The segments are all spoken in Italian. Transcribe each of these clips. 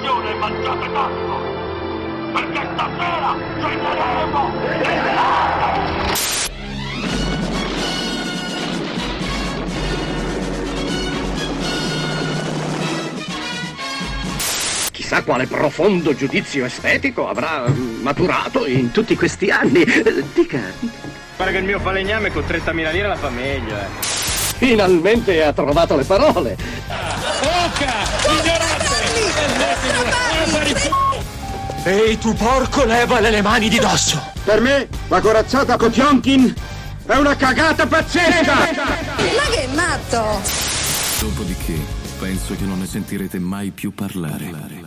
Attenzione, mangiate tanto! Perché stasera ceneremo le velate! Chissà quale profondo giudizio estetico avrà maturato in tutti questi anni. Dica. Guarda che il mio falegname con 30.000 lire la fa meglio, Finalmente ha trovato le parole. Ehi tu porco, levale le mani di dosso! Per me la corazzata Potionkin è una cagata pazzesca! Ma che matto! Dopodiché penso che non ne sentirete mai più parlare.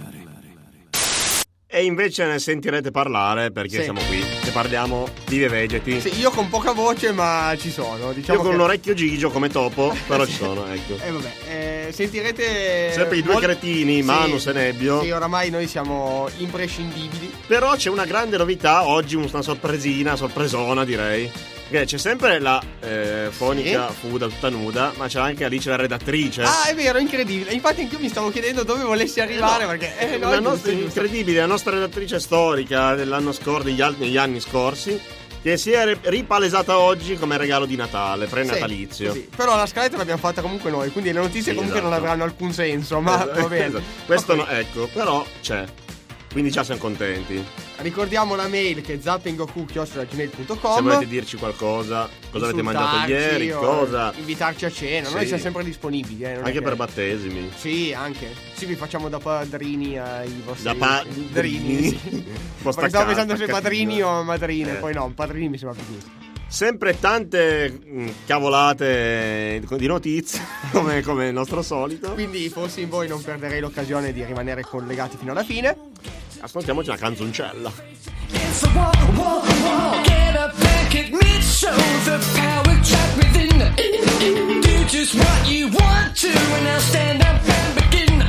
E invece ne sentirete parlare perché siamo qui e parliamo di Vive Vegeti. Sì, io con poca voce ma ci sono, diciamo. Io con l'orecchio gigio come topo, però ci sono, ecco. Sentirete sempre i due cretini, Manus e Nebbio. Sì, oramai noi siamo imprescindibili. Però c'è una grande novità oggi, una sorpresona direi. Che c'è sempre la fonica Fuda tutta nuda, ma c'è anche Alice la redattrice. Ah, è vero, incredibile. Infatti anch'io mi stavo chiedendo dove volessi arrivare, perché incredibile, la nostra redattrice storica dell'anno scorso, negli anni scorsi, che si è ripalesata oggi come regalo di Natale, pre-natalizio. Sì. Però la scaletta l'abbiamo fatta comunque noi, quindi le notizie comunque non avranno alcun senso, ma va bene. Esatto. Questo no, ecco, però c'è. Quindi già siamo contenti. Ricordiamo la mail che è zappinggoku@gmail.com. Se volete dirci qualcosa, cosa avete mangiato ieri, cosa invitarci a cena, noi siamo sempre disponibili, anche per battesimi. Sì, anche. Sì, vi facciamo da padrini ai vostri padrini. Sì. Stavo pensando se padrini o madrine, poi no, padrini mi sembra più giusto. Sempre tante cavolate di notizie come il nostro solito. Quindi fossi in voi non perderei l'occasione di rimanere collegati fino alla fine. Ascoltiamoci una canzoncella. It's a war, get up and kick me, show the power trapped within. Do just what you want to and now stand up and begin.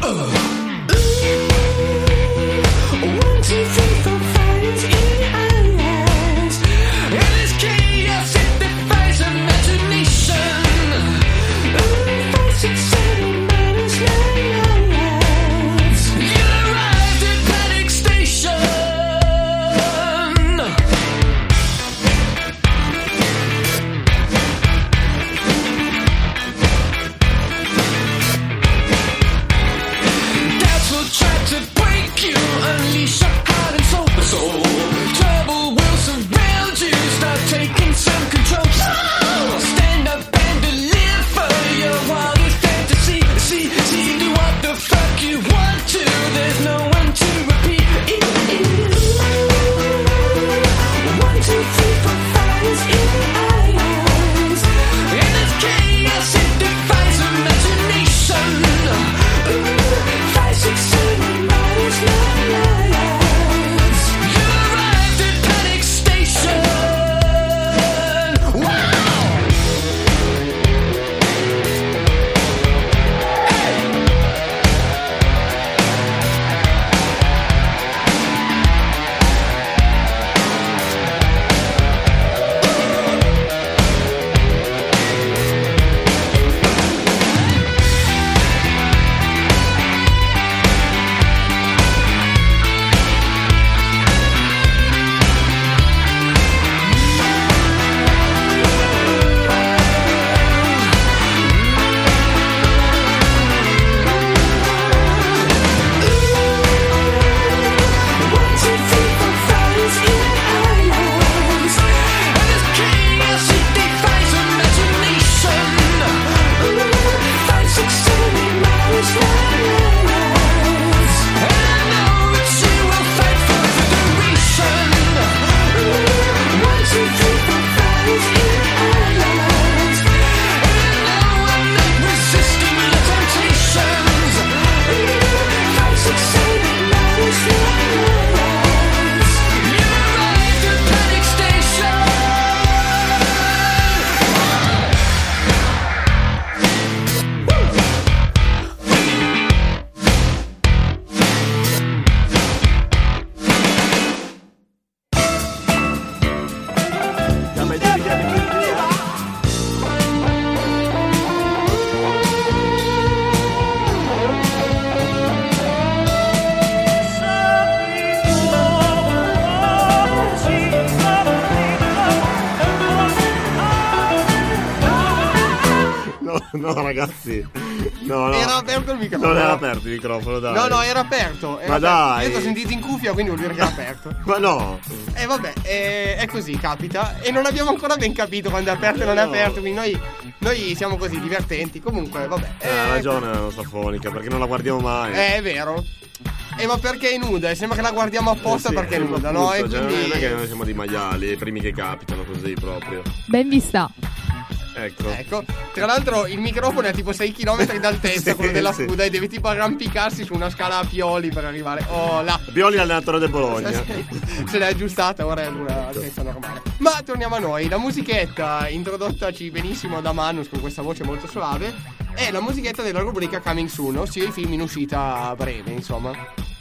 1, 2, 3, 4, 5 in eyes. And it's chaos, it defies imagination. 5, 6, 7, minus 9 lives. You arrived at Panic Station. No, ragazzi. No. Era aperto il microfono. Non era aperto il microfono, dai. No, era aperto. Ma dai. Io t'ho sentito in cuffia, quindi vuol dire che era aperto. Ma no. Vabbè, è così, capita. E non abbiamo ancora ben capito quando è aperto e non è aperto. Quindi noi siamo così divertenti. Comunque, vabbè. Ha ragione la nostra fonica, perché non la guardiamo mai. È vero. Ma perché è nuda? E sembra che la guardiamo apposta sì, perché è nuda, no? E cioè, quindi... non è che noi siamo dei maiali, i primi che capitano così proprio. Ben vista. Ecco. Tra l'altro il microfono è tipo 6 km d'altezza, Sì, quello della sì. Fuda, e deve tipo arrampicarsi su una scala a Pioli per arrivare. Oh là. Pioli allenatore del Bologna. Se l'è aggiustata, ora è una altezza normale. Ma torniamo a noi. La musichetta introdottaci benissimo da Manus con questa voce molto suave è la musichetta della rubrica Coming Soon, ossia il film in uscita a breve, insomma.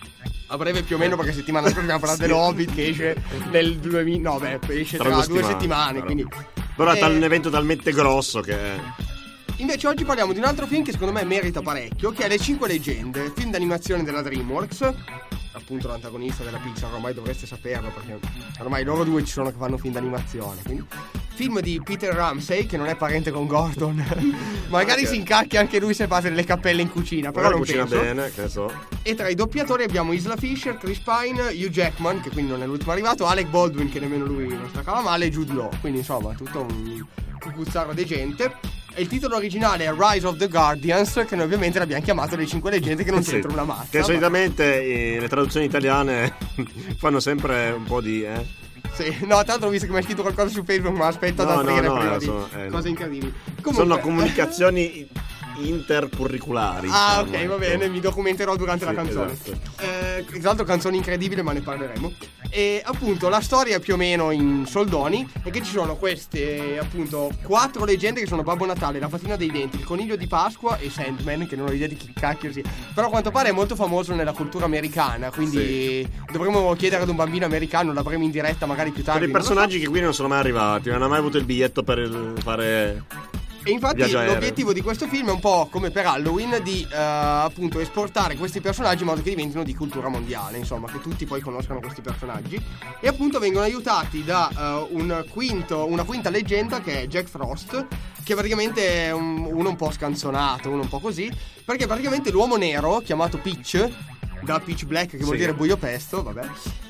A breve più o meno, perché settimana scorsa abbiamo parlato dell'Hobbit che esce nel 2000. No, beh, esce tra 2 settimane, quindi. Però è un evento talmente grosso che. Invece oggi parliamo di un altro film che secondo me merita parecchio, che è Le 5 Leggende, film d'animazione della DreamWorks, appunto l'antagonista della Pixar, ormai dovreste saperlo perché ormai loro due ci sono che fanno film d'animazione, quindi. Film di Peter Ramsey, che non è parente con Gordon. Magari si incacchia anche lui se fa delle cappelle in cucina, però non cucina penso. bene, che ne so. E tra i doppiatori abbiamo Isla Fisher, Chris Pine, Hugh Jackman, che quindi non è l'ultimo arrivato, Alec Baldwin, che nemmeno lui non staccava male, e Jude Law. Quindi insomma tutto un cucuzzaro di gente. E il titolo originale è Rise of the Guardians, che noi ovviamente l'abbiamo chiamato Le 5 Leggende, che non c'entra una mazza. Che solitamente le traduzioni italiane fanno sempre un po' di Sì, no, tanto ho visto che mi hai scritto qualcosa su Facebook, ma aspetta ad aprire prima di cose incredibili. Comunque... Sono comunicazioni intercurriculari. Ah, diciamo, ok, va bene, mi documenterò durante la canzone. Esatto. Tra l'altro canzone incredibile, ma ne parleremo. E appunto la storia più o meno in soldoni è che ci sono queste appunto 4 leggende che sono Babbo Natale, la fatina dei denti, il coniglio di Pasqua e Sandman, che non ho idea di chi cacchio sia. Però a quanto pare è molto famoso nella cultura americana, quindi dovremmo chiedere ad un bambino americano, l'avremo in diretta magari più tardi. Per i personaggi che qui non sono mai arrivati, non hanno mai avuto il biglietto per fare... E infatti l'obiettivo di questo film è un po' come per Halloween di appunto esportare questi personaggi in modo che diventino di cultura mondiale, insomma, che tutti poi conoscano questi personaggi. E appunto vengono aiutati da una quinta leggenda che è Jack Frost, che praticamente è uno un po' scanzonato, uno un po' così, perché praticamente l'uomo nero chiamato Pitch, da Pitch Black, che vuol dire buio pesto, vabbè.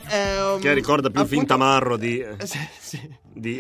Che ricorda più il film tamarro di di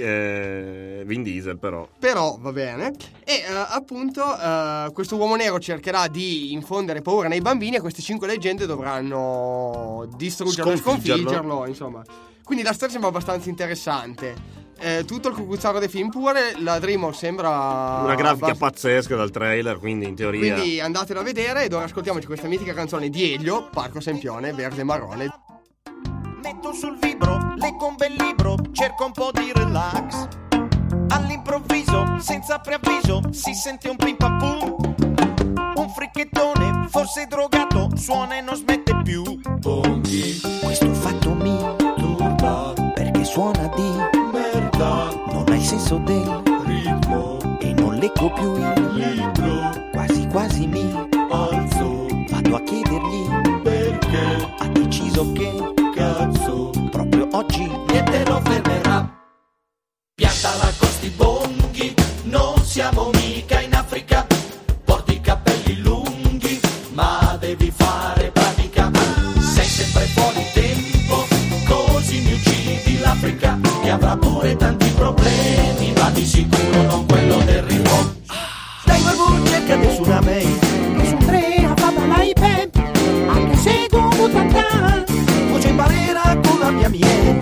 Vin Diesel, però va bene. E appunto questo uomo nero cercherà di infondere paura nei bambini e queste 5 leggende dovranno distruggerlo e sconfiggerlo, insomma. Quindi la storia sembra abbastanza interessante. Tutto il cucuzzaro dei film pure. La DreamWorks sembra una grafica pazzesca dal trailer, quindi in teoria. Quindi andatelo a vedere ed ora ascoltiamoci questa mitica canzone di Elio, Parco Sempione, Verde e Marrone. Metto sul vibro, leggo un bel libro, cerco un po' di relax. All'improvviso, senza preavviso, si sente un pim pam pum. Un fricchettone, forse drogato, suona e non smette più. Bonghi. Questo fatto mi turba, perché suona di merda. Non ha il senso del ritmo e non leggo più il libro. Quasi quasi mi alzo, vado a chiedergli perché ha deciso che cazzo proprio oggi Niente lo fermerà. Pianta la costi bonghi, non siamo mica in Africa. Porti i capelli lunghi, ma devi fare pratica. Sei sempre fuori tempo, così mi uccidi l'Africa. E avrà pure tanti problemi, ma di sicuro non quello del ritmo. Dai Barbu, cercate su una mail, che su Andrea fa balla i pep, anche se tu mutanda, o ci imparerà con la mia miele.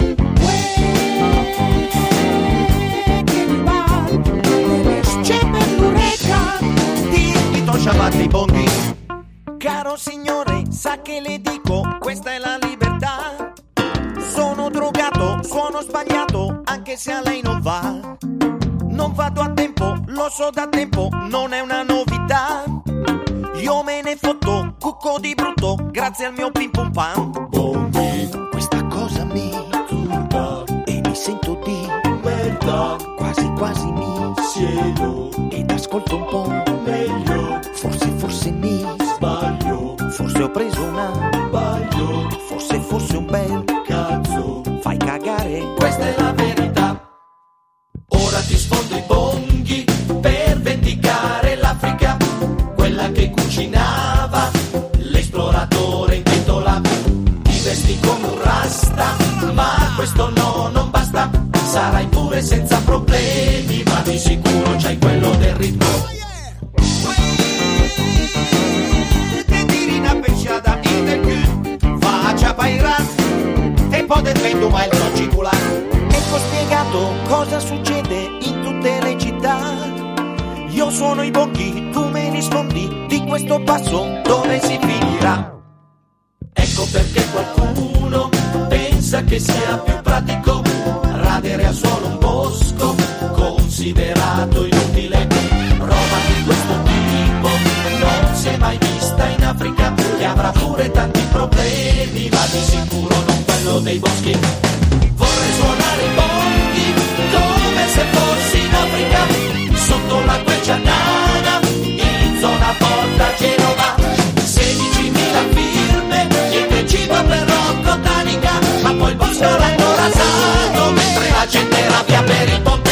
Chiamate i bonghi. Caro signore, sa che le dico, questa è la libertà. Sono drogato, suono sbagliato, anche se a lei non va. Non vado a tempo, lo so da tempo, non è una novità. Io me ne fotto, cucco di brutto, grazie al mio pim pum pam. Bonghi, questa cosa mi turba e mi sento di merda. Quasi quasi mi siedo ed ascolto un po' meglio. Forse mi sbaglio, forse ho preso una sbaglio, forse un bel cazzo, fai cagare. Questa è la verità. Ora ti sfondo i bonghi per vendicare di sicuro c'hai quello del ritmo. Te tiri una pesciata in del cul, faccia pairat, e poi del vento ma il noccicolare. Ecco spiegato cosa succede in tutte le città. Io sono i bocchi, tu me rispondi di questo passo dove si finirà. Ecco perché qualcuno pensa che sia più pratico radere al suolo un bosco considerato inutile. Roba di questo tipo non si è mai vista in Africa, che avrà pure tanti problemi, ma di sicuro non quello dei boschi. Vorrei suonare i bonghi come se fossi in Africa, sotto la quercia nana, in zona Porta Genova. 16.000 firme, niente cibo per Rocco Tanica, ma poi il bosco l'hanno rasato, mentre la gente era via per il ponte.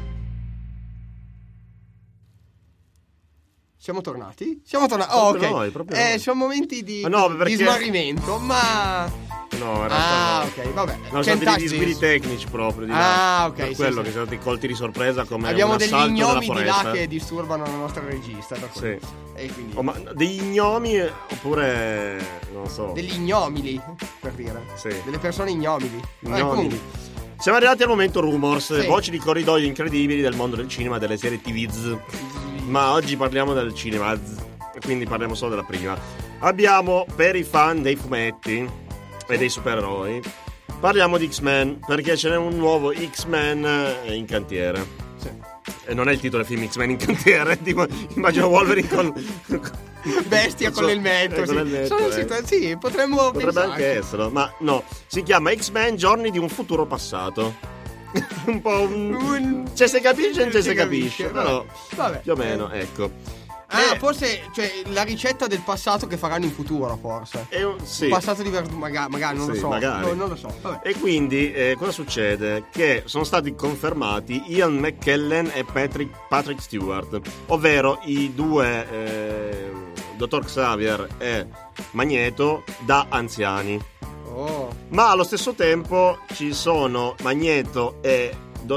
Siamo tornati? Siamo tornati. Oh, ok. Proprio noi. Sono momenti di perché... smarrimento, ma... No, in realtà ok, vabbè. No, sono stati disguidi tecnici proprio di là. Ok, per quello che siamo stati colti di sorpresa come abbiamo un degli assalto della ignomi foresta. di là che disturbano la nostra regista, per sì. E quindi... ma degli ignomi oppure non so. Degli ignomili, per dire. Sì. Delle persone ignomili. Ignomili. Siamo arrivati al momento rumors, sì. Voci di corridoio incredibili del mondo del cinema e delle serie TVs. Ma oggi parliamo del cinema, e quindi parliamo solo della prima. Abbiamo, per i fan dei fumetti e dei supereroi, parliamo di X-Men, perché ce n'è un nuovo X-Men in cantiere. Sì. E non è il titolo del film X-Men in cantiere, immagino Wolverine con bestia con l'elmetto, sì, potrebbe anche esserlo, ma no, si chiama X-Men Giorni di un futuro passato. Un po' cioè se capisce non si capisce, però vabbè. Più o meno, ecco. Forse, cioè, la ricetta del passato che faranno in futuro, forse. Sì. Un passato diverso, magari non lo so. Magari. Non lo so. Vabbè. E quindi cosa succede? Che sono stati confermati Ian McKellen e Patrick Stewart, ovvero i due Dottor Xavier e Magneto da anziani. Ma allo stesso tempo ci sono Magneto e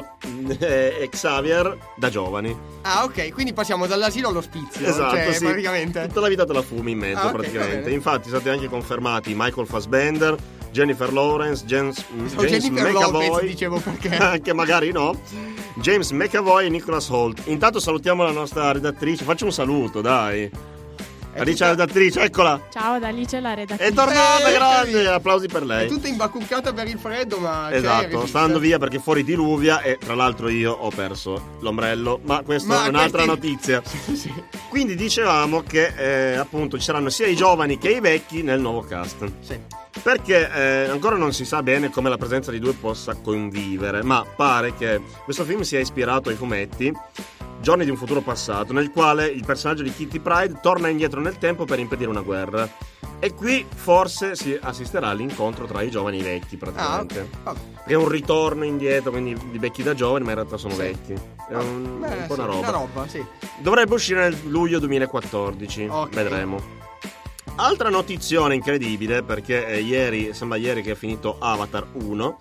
Xavier da giovani. Ok, quindi passiamo dall'asilo all'ospizio. Esatto, cioè, sì. praticamente Tutta la vita te la fumi in mezzo, praticamente. Infatti sono stati anche confermati Michael Fassbender, Jennifer Lawrence, James Jennifer McAvoy, Lopez, dicevo perché. Anche magari no. James McAvoy e Nicholas Hoult. Intanto salutiamo la nostra redattrice. Faccio un saluto, dai. Alice la redattrice, eccola. Ciao, da Alice la redattrice. È tornata, grande, applausi per lei. È tutta imbacuccata per il freddo, ma esatto, sta andando via perché fuori diluvia e tra l'altro io ho perso l'ombrello, ma questa è un'altra notizia. Sì. Quindi dicevamo che appunto ci saranno sia i giovani che i vecchi nel nuovo cast. Sì. Perché ancora non si sa bene come la presenza di due possa convivere, ma pare che questo film sia ispirato ai fumetti Giorni di un futuro passato, nel quale il personaggio di Kitty Pryde torna indietro nel tempo per impedire una guerra. E qui forse si assisterà all'incontro tra i giovani e i vecchi, praticamente. È un ritorno indietro, quindi di vecchi da giovani, ma in realtà sono vecchi. È un po' una roba. Una roba, sì. Dovrebbe uscire nel luglio 2014, vedremo. Altra notizione incredibile, perché sembra ieri che è finito Avatar 1.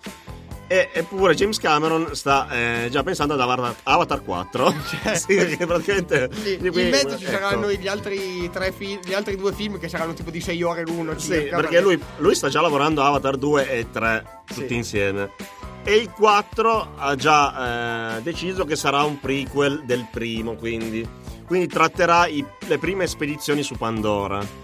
Eppure James Cameron sta già pensando ad Avatar 4. Sì, perché praticamente in mezzo ci saranno gli altri due film che saranno tipo di 6 ore l'uno. Sì, perché lui sta già lavorando a Avatar 2 e 3 tutti insieme. E il 4 ha già deciso che sarà un prequel del primo, quindi tratterà le prime spedizioni su Pandora.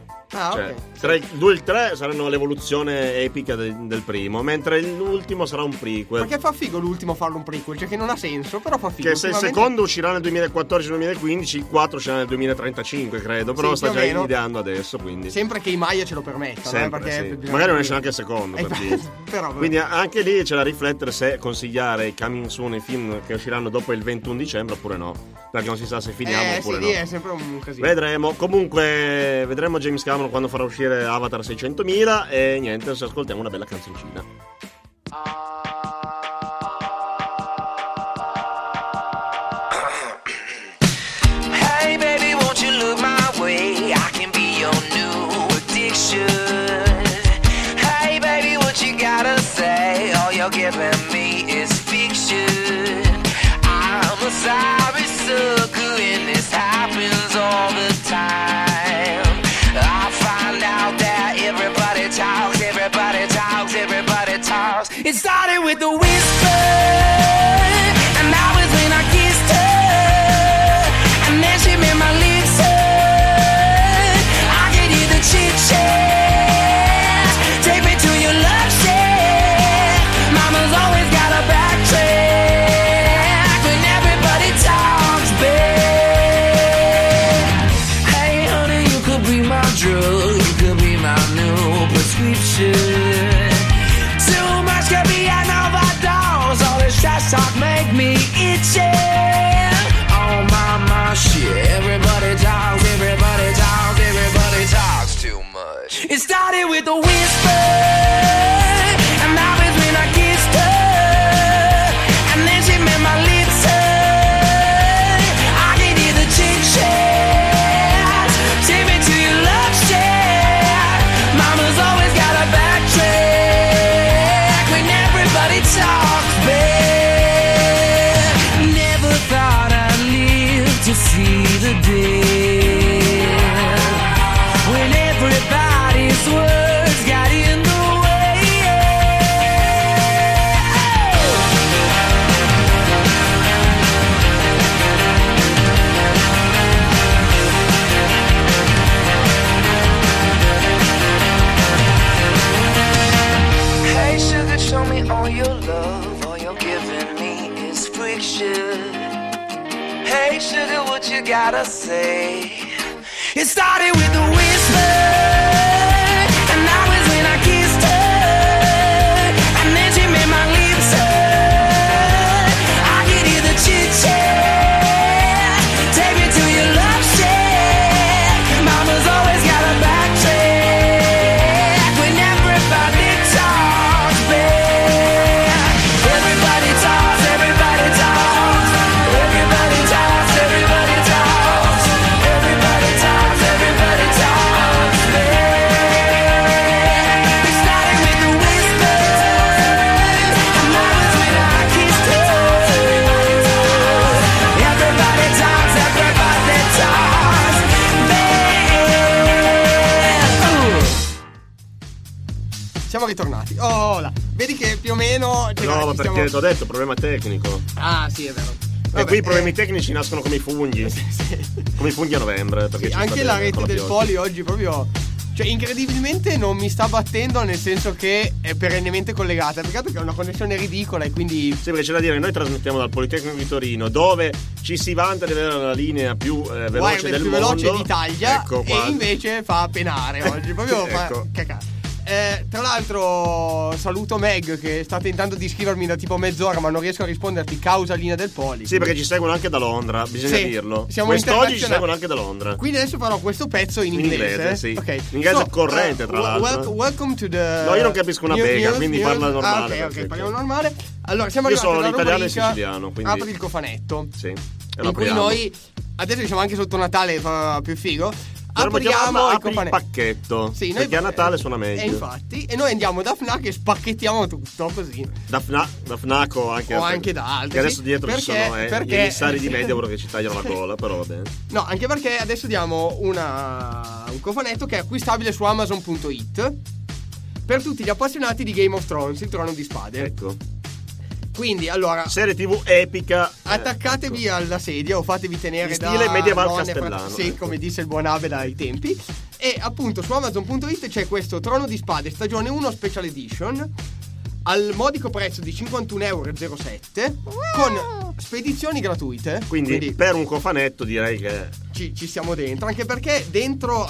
Tra il 2 e il 3 saranno l'evoluzione epica del primo, mentre l'ultimo sarà un prequel. Perché fa figo l'ultimo farlo un prequel, cioè che non ha senso, però fa figo. Che se il secondo uscirà nel 2014-2015, il 4 uscirà nel 2035, credo, però sta già ideando adesso, quindi. Sempre che i Maya ce lo permettano, sempre, perché magari non esce anche il secondo, per dire. Però, quindi anche lì c'è da riflettere se consigliare i coming soon, i film che usciranno dopo il 21 dicembre oppure no, perché non si sa se finiamo oppure no. È sempre un casino. Vedremo. Comunque vedremo James Cameron quando farà uscire Avatar 600.000 e niente, adesso ascoltiamo una bella canzoncina. Hey baby, won't you look my way? I can be your new addiction. Hey baby, what you gotta say? All you're giving me is fiction. I'm a sorry sucker, and this happens all the time. I find out that everybody talks, everybody talks, everybody talks. It started with a whisper, and that was when I kissed her, and then she made my lips hurt. I could hear the chit-chat, take me to your love shack. Mama's always got a backtrack when everybody talks back. Hey honey, you could be my drug, you could be my new prescription. Too much could be an overdose, all this trash talk make me itchy. Oh my shit, everybody talks, everybody talks, everybody talks too much. It started with a whisper, and that was when I kissed her, and then she made my lips hurt. I could hear the chit-chat, take me to your love shack. Mama's always got a backtrack when everybody talks back. Never thought I'd live to see the day when everybody's words got in the way. Hey sugar, show me all your love, all you're giving me is friction. Hey sugar, what you gotta say? It started with a whisper, and that was when I kissed her, and then she made my lips hurt. I could hear the chit-chat, take me to your love shack. Mama's always got a backtrack when everybody talks back. Everybody talks, everybody talks, everybody talks, everybody talks, everybody talks, everybody talks back. It started with a whisper, and that was when I kissed her. Everybody talks, everybody talks back. Siamo ritornati. Oh, là. Vedi che più o meno. No, ma perché ti ho detto, problema tecnico. Ah, sì, è vero. E qui i problemi tecnici nascono come i funghi. Come i funghi a novembre. Perché ci Anche sta la bene con rete del pioggia. Poli oggi proprio. Cioè, incredibilmente non mi sta battendo, nel senso che è perennemente collegata. Peccato che è una connessione ridicola e quindi. Sì, perché c'è da dire, noi trasmettiamo dal Politecnico di Torino, dove ci si vanta di avere la linea più veloce del più mondo. veloce d'Italia. Ecco, e quasi. invece fa penare oggi. Proprio Ecco. fa cacare. Tra l'altro saluto Meg che sta tentando di scrivermi da tipo mezz'ora, ma non riesco a risponderti causa linea del Poli. Sì, perché ci seguono anche da Londra, bisogna Sì, dirlo. siamo Quest'oggi ci internazionali. seguono anche da Londra. Quindi adesso farò questo pezzo in inglese. sì. Ok. L'inglese corrente, tra l'altro. Welcome to the. No, io non capisco una bega, quindi parla normale. Ah, ok, parliamo normale. Allora, siamo Io arrivati sono alla l'italiano e rubrica siciliano, quindi. Apri il cofanetto. Sì. E lo In cui apriamo. noi adesso siamo anche sotto Natale, fa più figo. Dovremmo Apriamo chiamarla il Apri il cofanetto. pacchetto. Sì, noi- perché a Natale suona meglio. E infatti, e noi andiamo da Fnac e spacchettiamo tutto così. Da Fnac o anche, O anche da altri, Che adesso sì. dietro ci Perché- sono perché- gli emissari di Mediaworld che ci tagliano la gola, però va bene. No, anche perché adesso diamo un cofanetto che è acquistabile su Amazon.it per tutti gli appassionati di Game of Thrones, il Trono di Spade. Ecco. Quindi, allora, Serie TV epica. attaccatevi alla sedia o fatevi tenere In da stile medieval nonne, castellano, sì, ecco. come disse il buon Abel ai tempi. E appunto su Amazon.it c'è questo Trono di Spade stagione 1 Special Edition al modico prezzo di 51,07 € con spedizioni gratuite. Quindi per un cofanetto direi che ci siamo dentro, anche perché dentro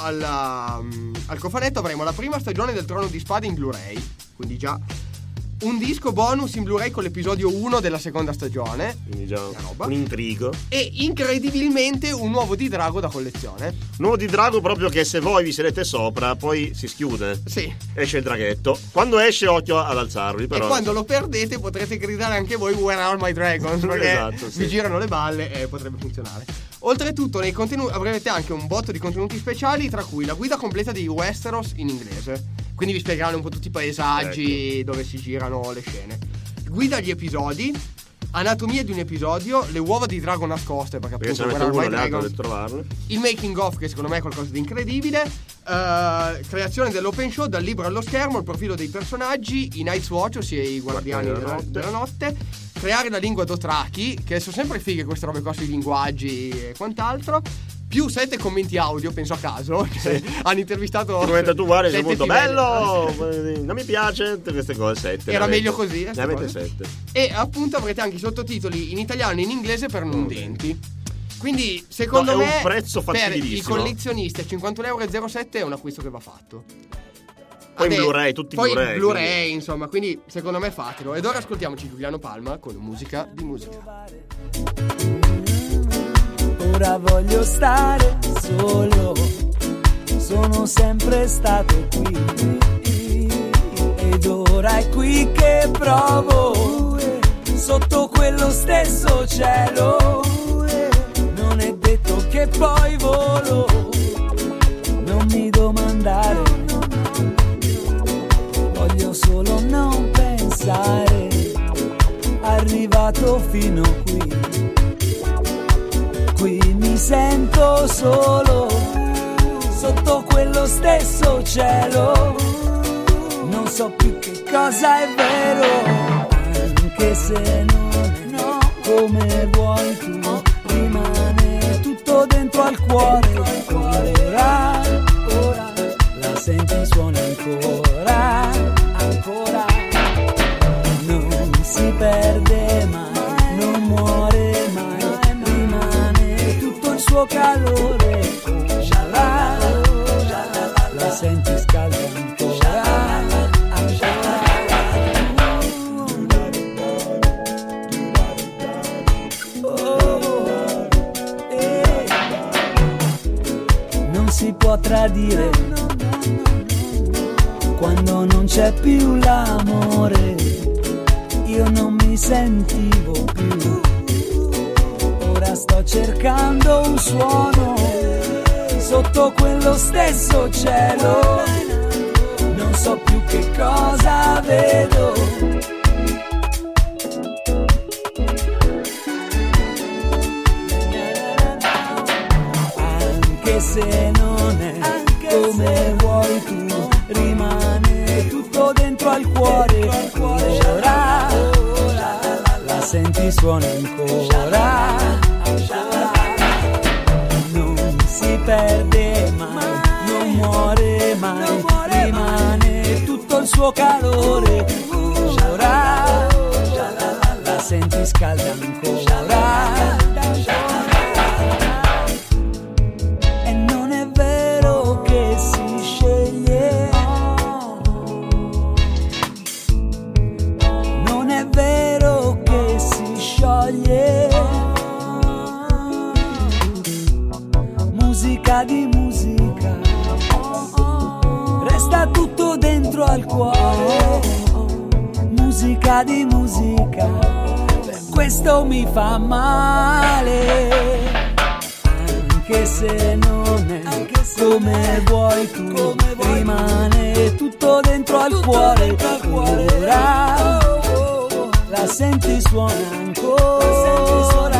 al cofanetto avremo la prima stagione del Trono di Spade in Blu-ray, quindi già un disco bonus in Blu-ray con l'episodio 1 della seconda stagione, quindi già roba. un intrigo. E incredibilmente un nuovo di Drago da collezione. Nuovo di drago proprio che se voi vi sedete sopra poi si schiude. Sì. Esce il draghetto. Quando esce occhio ad alzarvi però. E quando lo perdete potrete gridare anche voi Where are my dragons? Perché Esatto, sì. vi girano le balle e potrebbe funzionare. Oltretutto nei contenuti avrete anche un botto di contenuti speciali, tra cui la guida completa di Westeros in inglese. Quindi vi spiegheranno un po' tutti i paesaggi dove si girano le scene. Guida agli episodi, Anatomia di un episodio, le uova di drago nascoste, perché Perché appunto ce ne Where mette Are uno My e l'altro Dragons? per trovarle. Il making of, che secondo me è qualcosa di incredibile. Creazione dell'open show, dal libro allo schermo, il profilo dei personaggi, i Night's Watch, ossia i guardiani della notte. Creare la lingua Dothraki, che sono sempre fighe queste robe qua sui linguaggi e quant'altro. Più 7 commenti audio, penso a caso, che hanno intervistato. Come tu guardi, è 7 molto livelli. bello, non mi piace queste cose, 7. Era meglio così, ne avete 7. E appunto avrete anche i sottotitoli in italiano e in inglese per non udenti. Quindi secondo No, è me un prezzo per i fattibilissimo. collezionisti a 51,07 € è un acquisto che va fatto. Poi in Blu-ray, tutti poi Blu-ray, Blu-ray, quindi. insomma, quindi secondo me fatelo. Ed ora ascoltiamoci Giuliano Palma con musica di musica. Ora voglio stare solo, sono sempre stato qui, ed ora è qui che provo, sotto quello stesso cielo, non è detto che poi volo, non mi domandare, voglio solo non pensare, arrivato fino qui. Qui mi sento solo, sotto quello stesso cielo, non so più che cosa è vero, anche se non è no, come vuoi tu, rimane tutto dentro al cuore, ora, la senti suona ancora, non si perde mai, non muore mai, il suo calore, la senti scalda ancora, non si può tradire quando non c'è più l'amore, io non mi sentivo più. Ora sto cercando un suono sotto quello stesso cielo, non so più che cosa vedo. Anche se non è come vuoi tu, rimane tutto dentro al cuore, ora la senti suona ancora, non si perde mai, non muore mai, rimane tutto il suo calore, ora la senti scalda ancora, e non è vero che si sceglie, non è vero che si scioglie, musica di musica, resta tutto dentro al cuore, musica di musica, per questo mi fa male, anche se non è come vuoi tu, rimane tutto dentro al cuore, ora la senti suona ancora,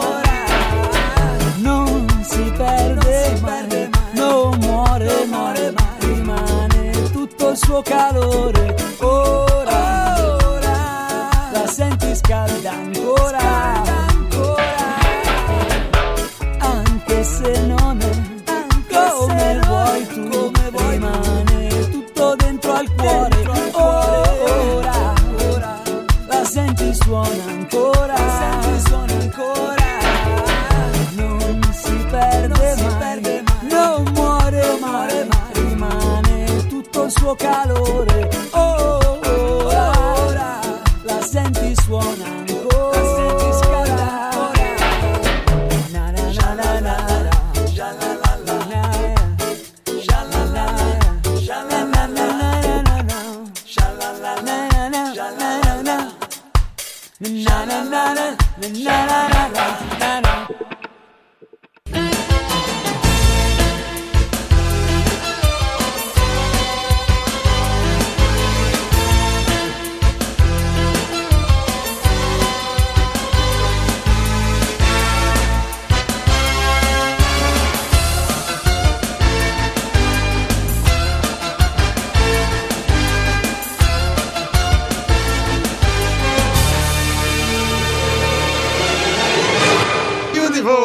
non si perde mai, non muore mai, rimane tutto il suo calore, ora la senti scalda ancora, anche se non è come vuoi tu, rimane tutto dentro al cuore, ora la senti suona ancora, non si perde mai, non muore mai, rimane tutto il suo calore, ora la senti suona ancora, na na na na na. Na na na na na na na na na.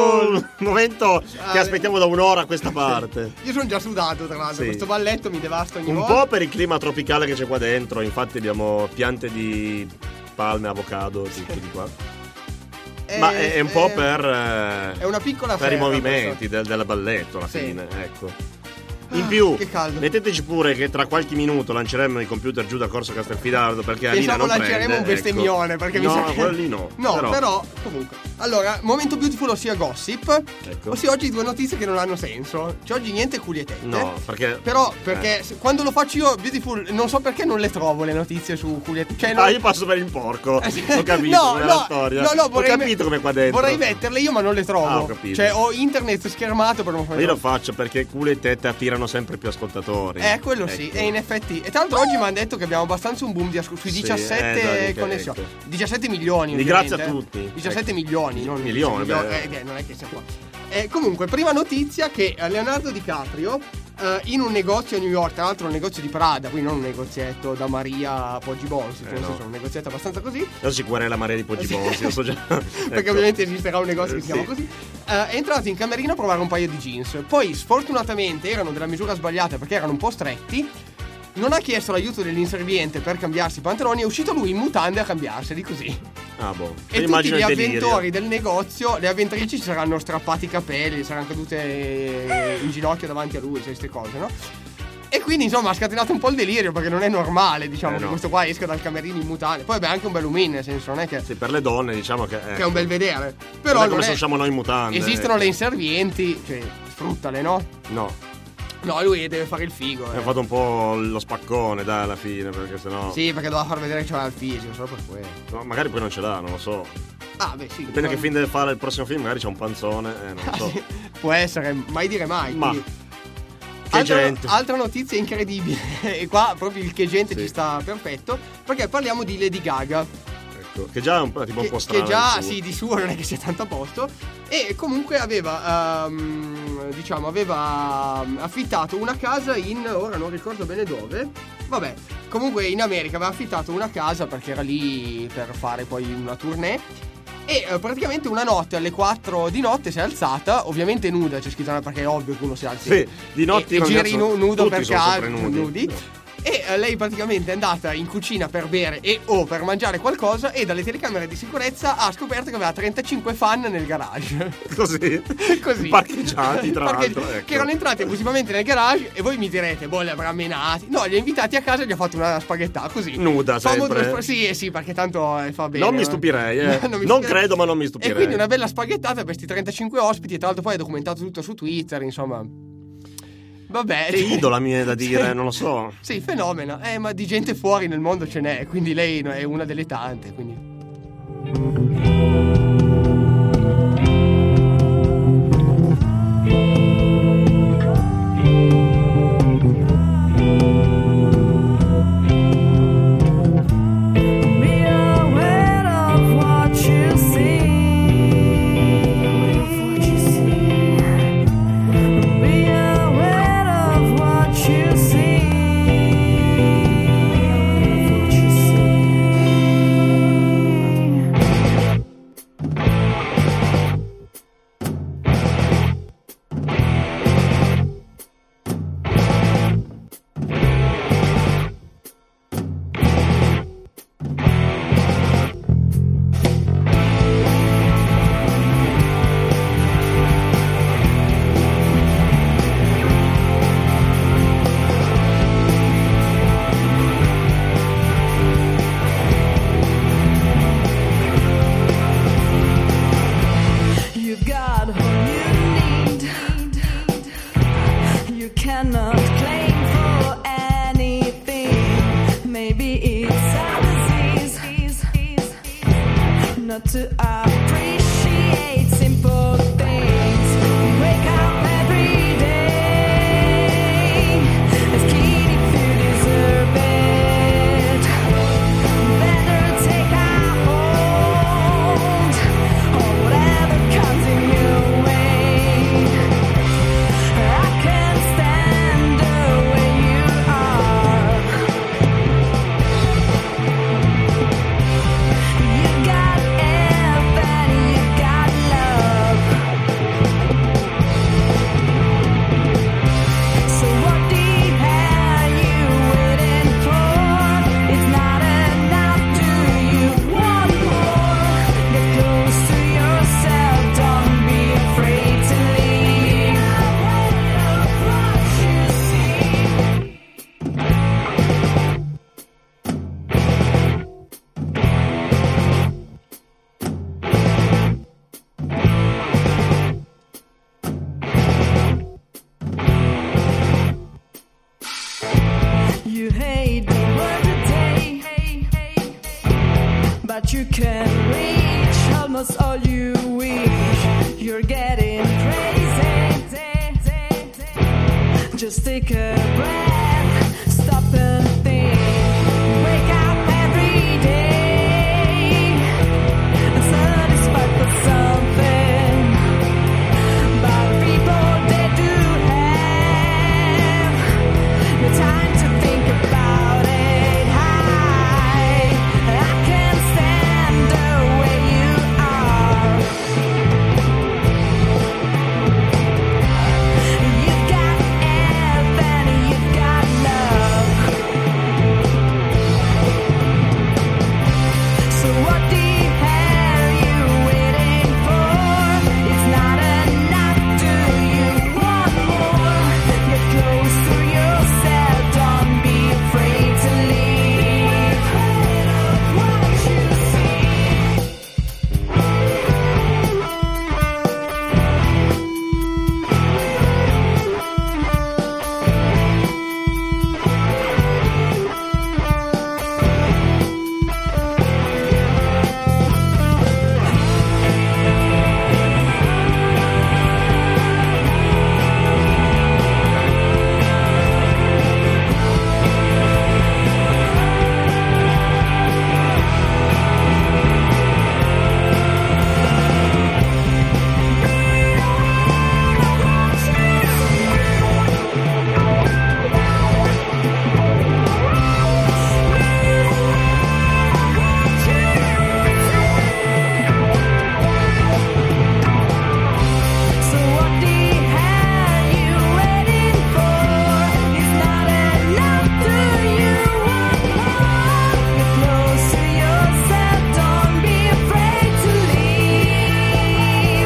Beautiful! Momento che aspettiamo da un'ora a questa parte. Io sono già sudato, tra l'altro. Sì. Questo balletto mi devasta ogni Un volta. po' per il clima tropicale che c'è qua dentro. Infatti abbiamo piante di palme, avocado, tutto di qua. Ma è un po' per è una piccola per i ferra, movimenti del balletto alla Sì. fine, ecco. In più, che caldo. metteteci pure che tra qualche minuto lanceremo i computer giù da Corso Castelfidardo perché Alina Pensavo non lanceremo prende, un bestemmione, perché mi no, sa che... quello lì no. No, però comunque. Allora, momento beautiful ossia gossip. Ecco. Ossia oggi due notizie che non hanno senso. Cioè oggi niente culietette. No, perché Però perché quando lo faccio io beautiful non so perché non le trovo le notizie su culiette. Cioè, non... io passo per il porco. Ho capito No, com'è no, la storia. no, vorrei ho capito come qua dentro. Vorrei metterle io ma non le trovo. Ah, ho capito. Cioè ho internet schermato per non fare. Io lo faccio perché culo e tette attirano sempre più ascoltatori. Quello sì, e in effetti. E tra l'altro oggi mi hanno detto che abbiamo abbastanza un boom sui 17 connessioni. Ecco. 17 milioni. Grazie ovviamente. a tutti. 17 milioni, non milioni. non è che sia qua. Comunque, prima notizia che Leonardo DiCaprio in un negozio a New York, tra l'altro un negozio di Prada, quindi non un negozietto da Maria a Poggi Bones, nel senso un negozietto abbastanza così. Adesso ci querela Maria di Poggi Bones, io so già. Perché Ecco. ovviamente esisterà un negozio che si chiama così. È entrato in camerino a provare un paio di jeans. Poi sfortunatamente erano della misura sbagliata perché erano un po' stretti. Non ha chiesto l'aiuto dell'inserviente per cambiarsi i pantaloni, è uscito lui in mutande a cambiarseli così. Ah, boh. E tutti gli avventori del negozio, le avventrici si saranno strappati i capelli, saranno cadute in ginocchio davanti a lui, sai, queste cose, no? E quindi insomma ha scatenato un po' il delirio perché non è normale, diciamo, che questo qua esca dal camerino in mutande. Poi beh, anche un bel win, nel senso, non è che... Sì, per le donne diciamo che è un bel vedere. Però non è non come è... se usciamo noi in mutande. Esistono le inservienti, cioè sfruttale, no? No. No, lui deve fare il figo. Ha fatto un po' lo spaccone, dai, alla fine, perché sennò... Sì, perché doveva far vedere che c'era il fisico, solo per quello. No, magari poi non ce l'ha, non lo so. Ah, beh, sì. Dipende che film deve fare il prossimo film, magari c'è un panzone, non lo so. Può essere, mai dire mai. Ma... Quindi... Che gente. Altra notizia incredibile. E qua proprio il che gente ci sta perfetto. Perché parliamo di Lady Gaga. Che già è un po' strano. Che già, sì, di suo non è che sia tanto a posto. E comunque aveva affittato una casa in... ora non ricordo bene dove. Vabbè, comunque in America aveva affittato una casa perché era lì per fare poi una tournée. E praticamente una notte alle 4 di notte si è alzata, ovviamente nuda, c'è scritto perché è ovvio che uno si alzi. Sì, di notte e giri nudo perché ha nudi. E lei praticamente è andata in cucina per bere o per mangiare qualcosa e dalle telecamere di sicurezza ha scoperto che aveva 35 fan nel garage. Così? Così. Parcheggiati tra l'altro, ecco. Che erano entrati abusivamente nel garage e voi mi direte, boh, li avrà menati. No, li ha invitati a casa e gli ha fatto una spaghettata così. Nuda sempre. Sì, perché tanto fa bene. Non mi stupirei, non credo, ma non mi stupirei. E quindi una bella spaghettata per questi 35 ospiti e tra l'altro poi ha documentato tutto su Twitter, insomma... Vabbè, che idola mi è da dire, sì, non lo so. Sì, fenomeno. Ma di gente fuori nel mondo ce n'è, quindi lei è una delle tante, quindi. You got everything what you can reach, almost all you wish. You're getting crazy. Just take a breath, stop and think. Wake up every day and satisfied with something. But people, they do have no time to think about it. I can't stand the way you are. You've got help and you've got love. So what the hell are you waiting for? It's not enough. Do you want more? Get close to yourself. Don't be afraid to leave. What you see. So what the hell are you waiting for? It's not enough. Do you want more? Get close to yourself. Don't be afraid to leave.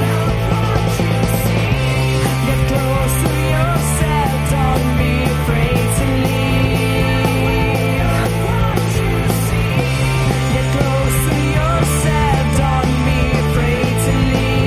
Get close to yourself. Don't be afraid to leave. Get close to yourself. Don't be afraid to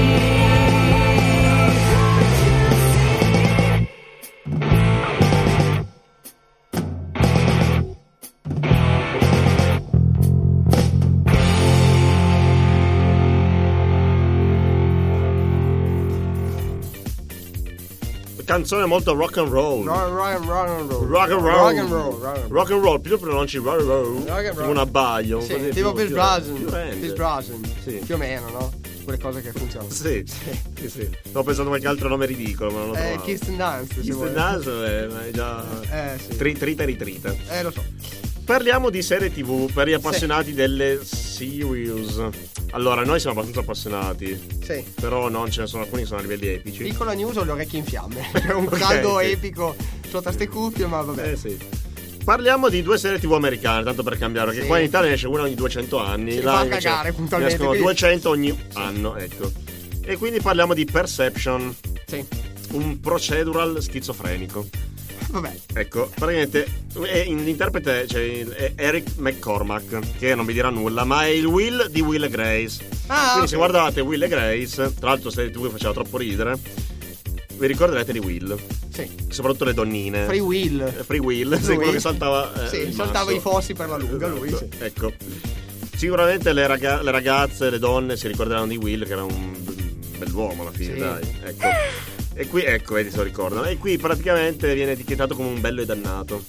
Canzone molto rock and roll. Rock and roll. Rock and roll. Rock and roll. Rock and roll, più pronunci rock and roll. Rock and roll. Un abbaglio. Sì, così tipo più- Pierce più Brosnan. rende. Pierce Brosnan. Sì. Più o meno, no? Quelle cose che funzionano. Sì. Sì. Sto pensando a qualche altro nome ridicolo, ma non lo trovo. Kirsten Dunst. se vuoi. Kirsten Dunst è già sì. trita e ritrita. Lo so. Parliamo di serie TV per gli appassionati delle series. Allora, noi siamo abbastanza appassionati. Sì. Però non ce ne sono alcuni che sono a livelli epici. Piccola news, ho le orecchie in fiamme. È un caldo sì. epico sotto ste cuffie, ma vabbè. Sì. Parliamo di due serie TV americane, tanto per cambiare, perché Sì. qua in Italia ne esce una ogni 200 anni. Si là fa invece cagare puntualmente, ne escono quindi- 200 ogni anno, ecco. E quindi parliamo di Perception. Sì. Un procedural schizofrenico. Vabbè. Ecco, praticamente l'interprete è Eric McCormack, che non vi dirà nulla, ma è il Will di Will e Grace. Quindi se guardate Will e Grace, tra l'altro serie TV che faceva troppo ridere, vi ricorderete di Will. Sì. Soprattutto le donnine. Free Will. Free Will, sì, quello che saltava. Sì, il saltava masso. i fossi per la lunga, lui. Sì. Ecco. Sicuramente le ragazze, le donne si ricorderanno di Will, che era un bell'uomo alla fine, Sì. dai. Ecco. E qui, ecco, vedi se lo ricordano. E qui praticamente viene etichettato come un bello e dannato.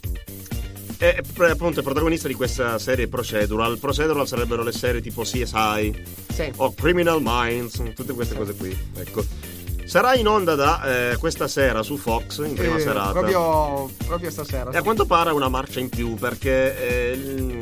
È appunto il protagonista di questa serie procedural. Procedural sarebbero le serie tipo CSI o Criminal Minds, tutte queste cose qui. Ecco. Sarà in onda da questa sera su Fox in prima serata. Proprio stasera. E a quanto pare una marcia in più, perché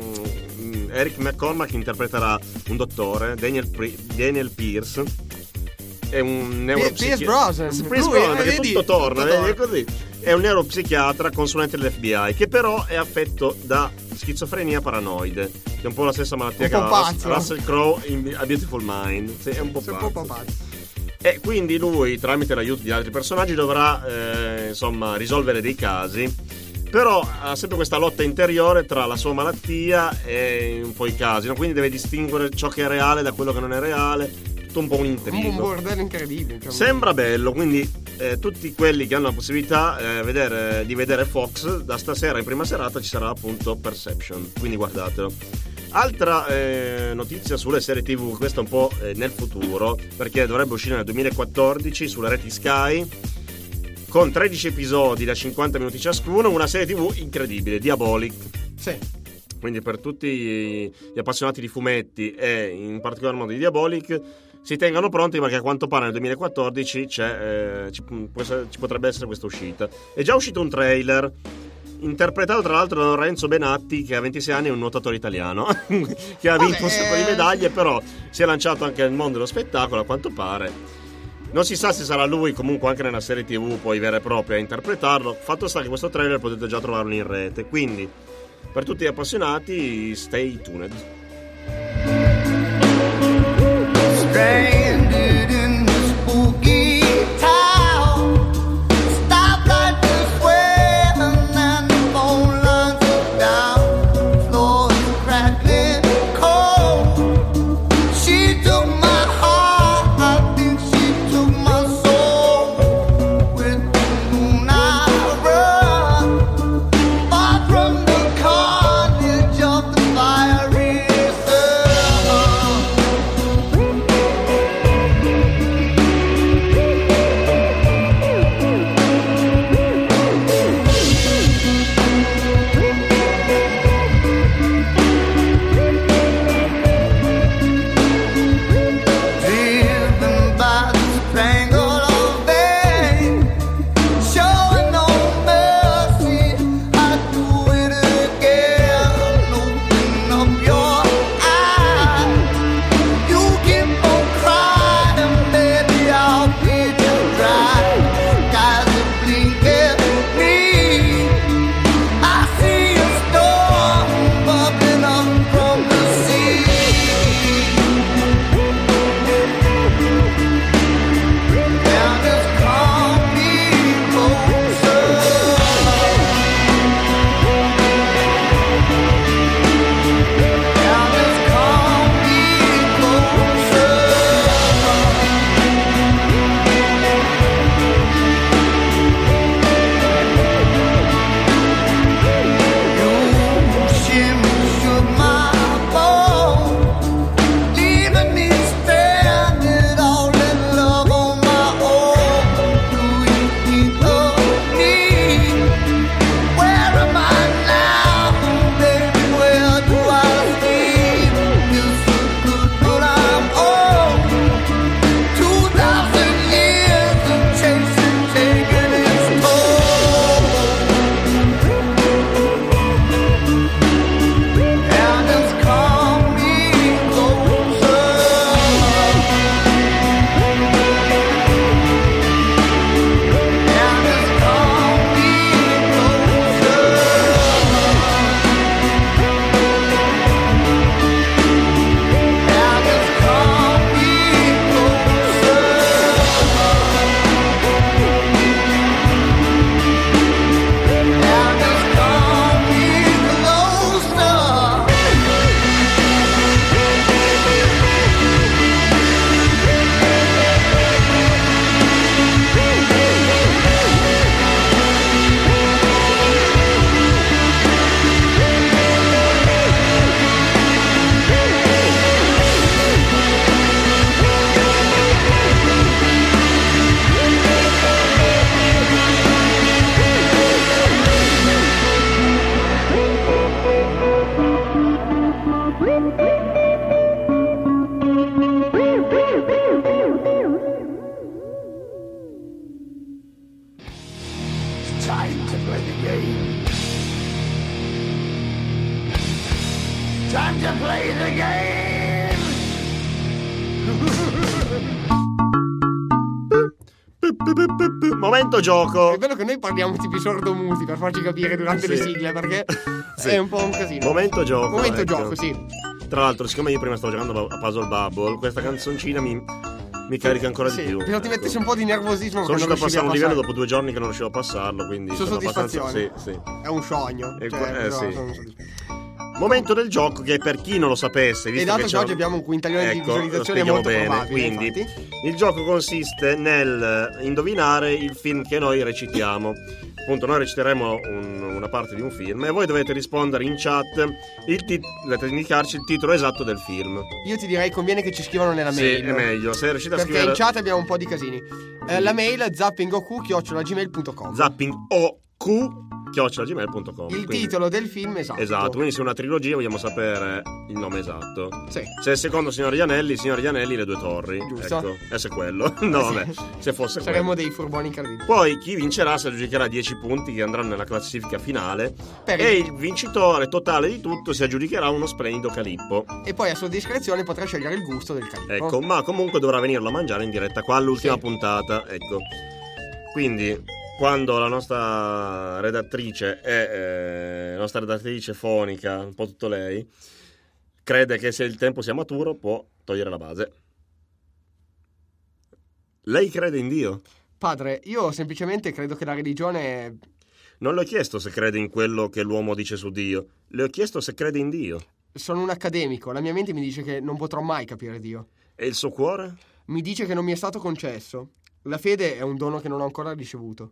Eric McCormack interpreterà un dottore, Daniel Pierce. È un Pierce Brosnan. Pierce Brosnan, perché vedi, tutto torna, tutto vedi, è così. È un neuropsichiatra consulente dell'FBI, che però è affetto da schizofrenia paranoide, che è un po' la stessa malattia un che po' ha pazzo. Russell Crowe in A Beautiful Mind. Sì, è un po' pazzo. E quindi lui, tramite l'aiuto di altri personaggi, dovrà insomma risolvere dei casi. Però ha sempre questa lotta interiore tra la sua malattia e un po' i casi, no? Quindi deve distinguere ciò che è reale da quello che non è reale. Tutto un po' un intrigo. Un bordello incredibile. Sembra bello, quindi tutti quelli che hanno la possibilità di vedere Fox, da stasera in prima serata ci sarà appunto Perception, quindi guardatelo. Altra notizia sulle serie TV, questa un po' nel futuro, perché dovrebbe uscire nel 2014 sulle reti Sky, con 13 episodi da 50 minuti ciascuno, una serie TV incredibile, Diabolic. Sì. Quindi per tutti gli appassionati di fumetti e in particolar modo di Diabolic, si tengano pronti perché a quanto pare nel 2014 ci potrebbe essere questa uscita. È già uscito un trailer interpretato tra l'altro da Lorenzo Benatti, che ha 26 anni, è un nuotatore italiano che ha vinto un sacco di medaglie, però si è lanciato anche nel mondo dello spettacolo a quanto pare. Non si sa se sarà lui comunque anche nella serie TV poi vera e propria a interpretarlo. Fatto sta che questo trailer potete già trovarlo in rete, quindi per tutti gli appassionati stay tuned. Stranded in the spooky town, stoplight is swaying and the phone lines are down, floor is crackling cold. She took my heart, I think she took my soul. With the moon I run, far from the carnage of the fiery sun. Driven by the strangle of pain, showing no mercy, I do it again. Open up your eyes, you keep on crying, baby, I'll be dry. Skies are blinking me, I see a storm bubbling up from the sea. Now just call me closer. Now just call me closer. You shimmy shook my bones, leaving me stranded all in love on my own. Do you think of me? Where am I now, baby? Where do I sleep? Feels so good, but I'm old. 2,000 years of chasing, taking its toll. Now just call me closer. Now just call me closer. Now just call me closer. Now just call me closer. It's time to play the game. Time to play the game. Momento gioco. È bello che noi parliamo tipi sordomuti per farci capire durante le sigle, perché Sì. è un po' un casino. Momento gioco. Momento ecco. gioco, sì. Tra l'altro, siccome io prima stavo giocando a Puzzle Bubble, questa canzoncina mi carica ancora Sì, di più. bisogna ti mettessi un po' di nervosismo. Sono riuscito a passare un livello passare. dopo 2 giorni che non riuscivo a passarlo, quindi Sono abbastanza. soddisfazione. Sì. È un sogno. E Cioè, però sì. sono soddisfatto. Momento del gioco che per chi non lo sapesse, visto e dato che che oggi abbiamo un quintalione di visualizzazioni, è molto bene. probabile. Quindi infatti, il gioco consiste nel indovinare il film che noi recitiamo. Appunto, noi reciteremo una parte di un film e voi dovete rispondere in chat, dovete indicarci il titolo esatto del film. io ti direi conviene che ci scrivano nella Sì, mail. è meglio. Se riuscite a perché scrivere in chat abbiamo un po' di casini. La mail zappingoq@gmail.com. zappingoq@gmail.com. Il titolo del film esatto. Esatto, quindi se è una trilogia vogliamo sapere il nome esatto. Sì. Se è il secondo Signor Gli Anelli, Le Due Torri. Giusto. Ecco, e se è quello. No, vabbè, se fosse saremmo quello. dei furboni incredibili. Poi chi vincerà si aggiudicherà 10 punti che andranno nella classifica finale e il vincitore totale di tutto si aggiudicherà uno splendido calippo. E poi a sua discrezione potrà scegliere il gusto del calippo. Ecco, ma comunque dovrà venirlo a mangiare in diretta qua all'ultima puntata. Ecco. Quindi quando la nostra redattrice fonica, un po' tutto lei, crede che se il tempo sia maturo può togliere la base. Lei crede in Dio? Padre, io semplicemente credo che la religione... Non le ho chiesto se crede in quello che l'uomo dice su Dio, le ho chiesto se crede in Dio. Sono un accademico, la mia mente mi dice che non potrò mai capire Dio. E il suo cuore? Mi dice che non mi è stato concesso. La fede è un dono che non ho ancora ricevuto.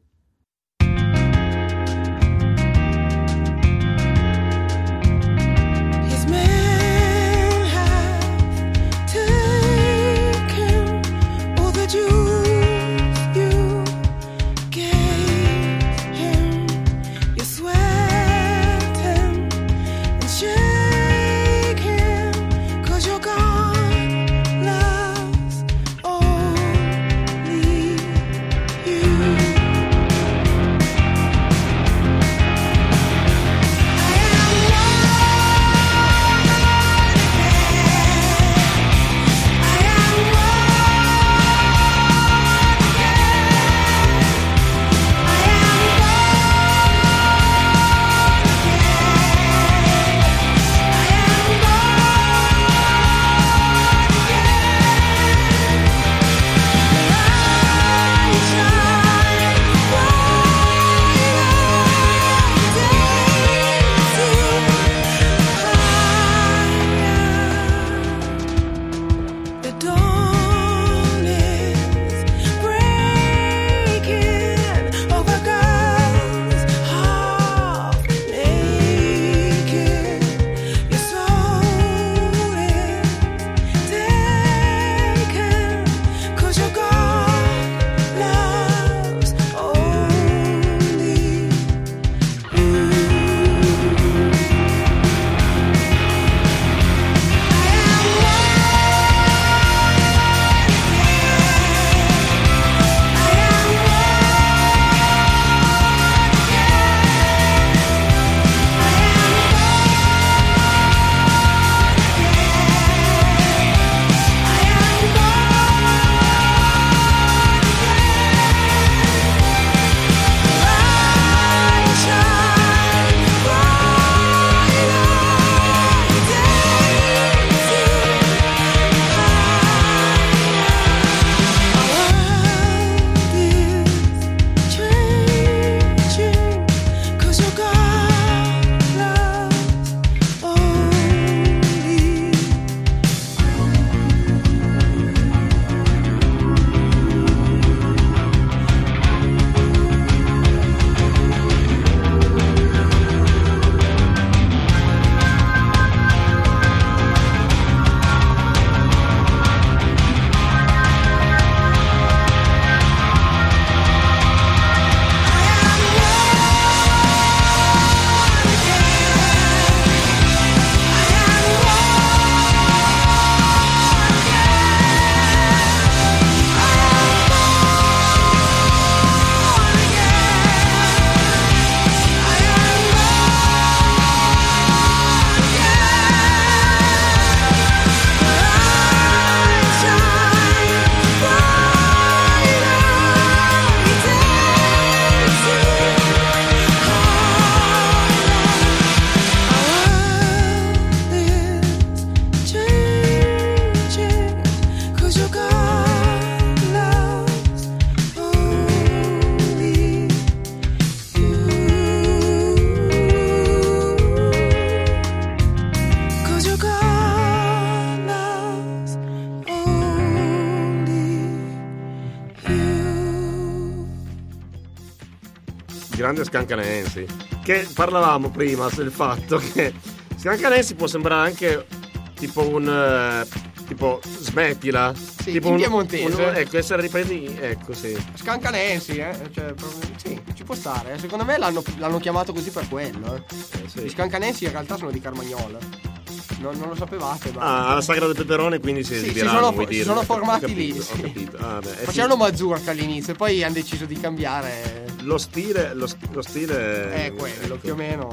grande Scancanensi, che parlavamo prima del fatto che Scancanensi può sembrare anche tipo un tipo smettila, sì, tipo in piemontese, ecco, essere ripresi, ecco, sì, Scancanensi, cioè, sì, ci può stare. Secondo me l'hanno chiamato così per quello. Sì. Gli Scancanensi in realtà sono di Carmagnola. Non lo sapevate, ma alla Sagra del Peperone, quindi si esibiranno, si sono formati lì, sì. Ho capito. Facevano Mazurka all'inizio e poi hanno deciso di cambiare lo stile è quello, più o meno.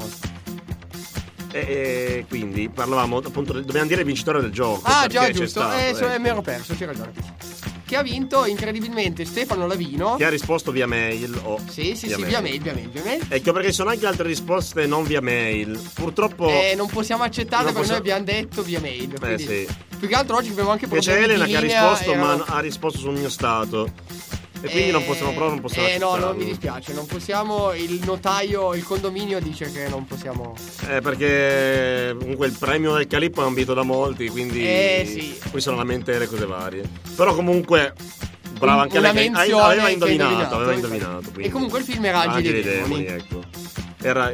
E quindi parlavamo appunto, dobbiamo dire il vincitore del gioco. Già, giusto, mi ero perso, c'hai ragione. Che ha vinto incredibilmente Stefano Lavino, che ha risposto via mail Sì, via mail. Ecco, perché ci sono anche altre risposte non via mail. Purtroppo non possiamo accettarle perché noi abbiamo detto via mail. Quindi, sì. Più che altro oggi abbiamo anche c'è Elena che ha risposto, ma ha risposto sul mio stato. E quindi non possiamo no, mi dispiace, non possiamo. Il notaio, il condominio dice che non possiamo. Perché comunque il premio del Calippo è ambito da molti, quindi sì. Qui sono lamentele, cose varie. Però comunque brava anche lei, aveva indovinato. E comunque il film era Angeli e Demoni, ecco. Era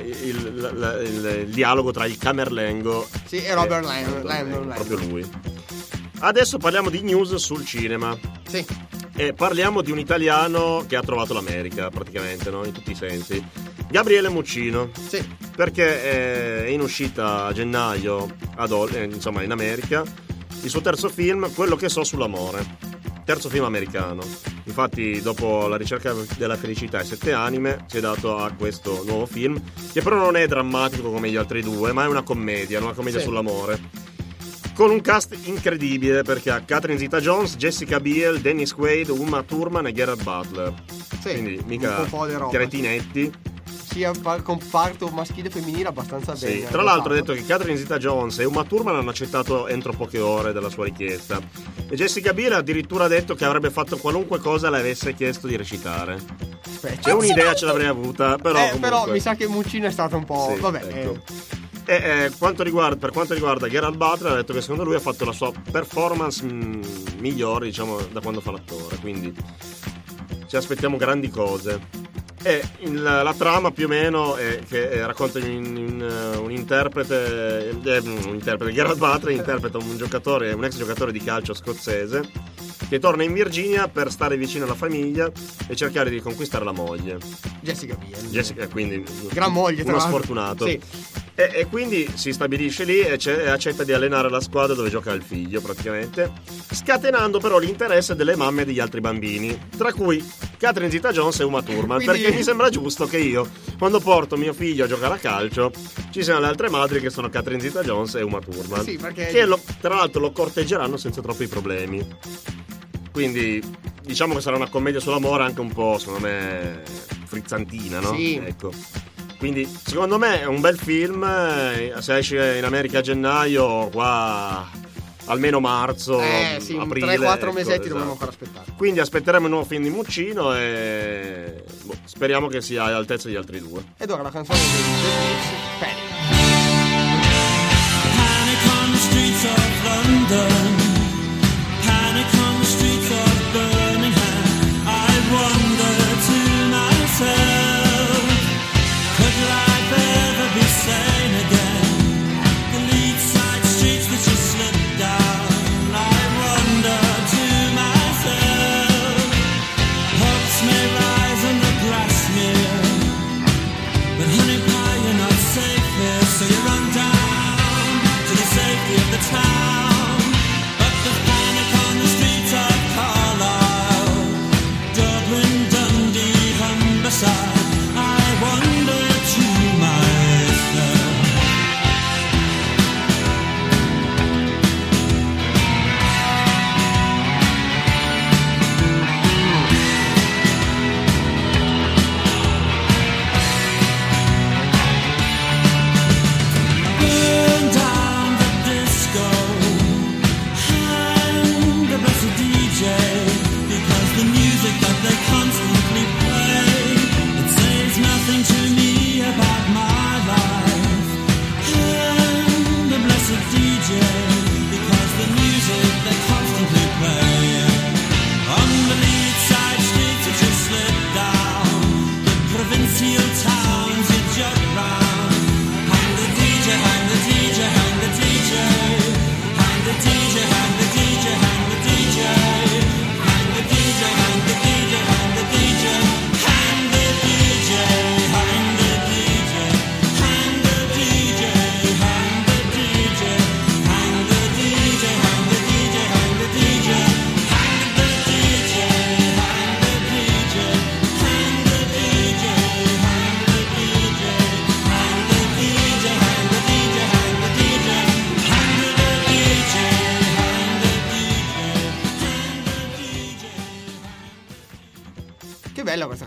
il dialogo tra il Camerlengo e Robert Langdon. Proprio lui. Adesso parliamo di news sul cinema. Sì. E parliamo di un italiano che ha trovato l'America, praticamente, no? In tutti i sensi. Gabriele Muccino. Sì. Perché è in uscita a gennaio insomma in America il suo terzo film, Quello che so sull'amore. Terzo film americano. Infatti, dopo La ricerca della felicità e 7 anime, si è dato a questo nuovo film, che però non è drammatico come gli altri due, ma è una commedia sull'amore. Con un cast incredibile, perché ha Catherine Zeta-Jones, Jessica Biel, Dennis Quaid, Uma Thurman e Gerard Butler. Sì, quindi mica un po' di roba, cretinetti. Sì, comparto maschile e femminile abbastanza bene. Tra l'altro ha detto che Catherine Zeta-Jones e Uma Thurman hanno accettato entro poche ore della sua richiesta. E Jessica Biel addirittura ha detto che avrebbe fatto qualunque cosa le avesse chiesto di recitare. C'è un'idea, ce l'avrei avuta, però mi sa che Muccino è stato un po'... Sì, vabbè, ecco. Per quanto riguarda Gerard Butler, ha detto che secondo lui ha fatto la sua performance migliore, diciamo, da quando fa l'attore, quindi ci aspettiamo grandi cose. E la trama più o meno è che racconta un interprete, Gerard Butler interpreta un ex giocatore di calcio scozzese che torna in Virginia per stare vicino alla famiglia e cercare di conquistare la moglie, Jessica Biel, quindi gran moglie, uno sfortunato. Sì. E quindi si stabilisce lì e accetta di allenare la squadra dove gioca il figlio, praticamente, scatenando però l'interesse delle mamme e degli altri bambini, tra cui Catherine Zeta-Jones e Uma Thurman. Quindi... perché mi sembra giusto che io, quando porto mio figlio a giocare a calcio, ci siano le altre madri che sono Catherine Zeta-Jones e Uma Thurman, sì, perché... che tra l'altro lo corteggeranno senza troppi problemi. Quindi diciamo che sarà una commedia sull'amore anche un po', secondo me, frizzantina, no? Sì. Ecco. Quindi secondo me è un bel film, se esce in America a gennaio, qua almeno marzo, sì, aprile. 3-4 mesetti dobbiamo ancora aspettare. Quindi aspetteremo il nuovo film di Muccino e speriamo che sia all'altezza degli altri due. Ed ora la canzone di The Smiths, Panic on the streets of London, panic on the streets of Birmingham. I wonder to myself, could life ever be sane again? The lead side streets that you slip down, I wonder to myself. Hopes may rise and the glass smear, but honey pie, you're not safe here, so you run down to the safety of the town.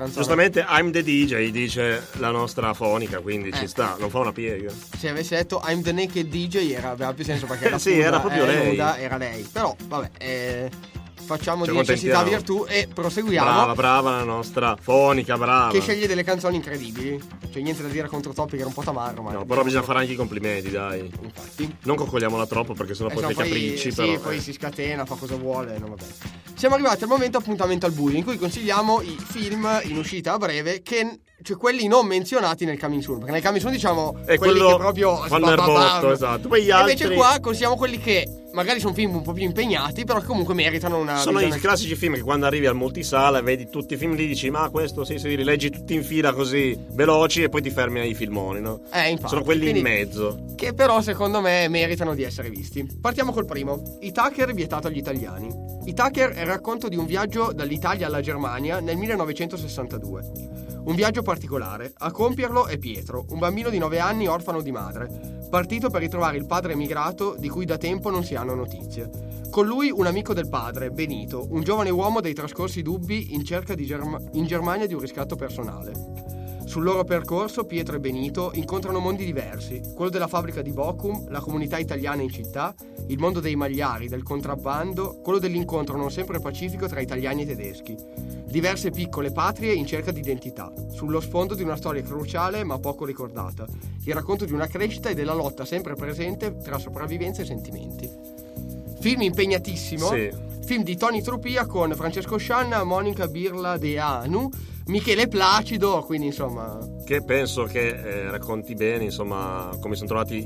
canzone. Giustamente I'm the DJ dice la nostra fonica, quindi ci sta, non fa una piega. Se avesse detto I'm the naked DJ aveva più senso, perché era sì, era proprio lei. Nuda, era lei. Però vabbè, facciamo di necessità virtù e proseguiamo. Brava la nostra fonica, brava. Che sceglie delle canzoni incredibili. Cioè niente da dire contro Topi, che era un po' tamarro, ma no, però bisogna fare anche i complimenti, dai. Infatti. Non coccoliamola troppo, perché sennò poi fai capricci. Sì, però, poi si scatena, fa cosa vuole, no, vabbè. Siamo arrivati al momento appuntamento al buio, in cui consigliamo i film in uscita a breve, cioè quelli non menzionati nel coming soon, perché nel coming soon diciamo quelli che proprio fanno il botto, esatto. Poi gli altri... Invece qua consigliamo quelli che magari sono film un po' più impegnati, però che comunque meritano una... Sono i classici film che quando arrivi al multisala vedi tutti i film lì, dici ma questo sì, li leggi tutti in fila così veloci e poi ti fermi ai filmoni, no? Infatti. Sono quelli in mezzo, che però secondo me meritano di essere visti. Partiamo col primo, Itaker vietato agli italiani. Itaker è il racconto di un viaggio dall'Italia alla Germania nel 1962. Un viaggio particolare. A compierlo è Pietro, un bambino di 9 anni orfano di madre, partito per ritrovare il padre emigrato di cui da tempo non si hanno notizie. Con lui un amico del padre, Benito, un giovane uomo dei trascorsi dubbi in cerca in Germania di un riscatto personale. Sul loro percorso Pietro e Benito incontrano mondi diversi, quello della fabbrica di Bochum, la comunità italiana in città, il mondo dei magliari, del contrabbando, quello dell'incontro non sempre pacifico tra italiani e tedeschi. Diverse piccole patrie in cerca di identità, sullo sfondo di una storia cruciale ma poco ricordata, il racconto di una crescita e della lotta sempre presente tra sopravvivenza e sentimenti. Film impegnatissimo, sì. Film di Tony Trupia con Francesco Scianna, Monica Birla De Anu, Michele Placido, quindi insomma... Che penso che racconti bene, insomma, come sono trovati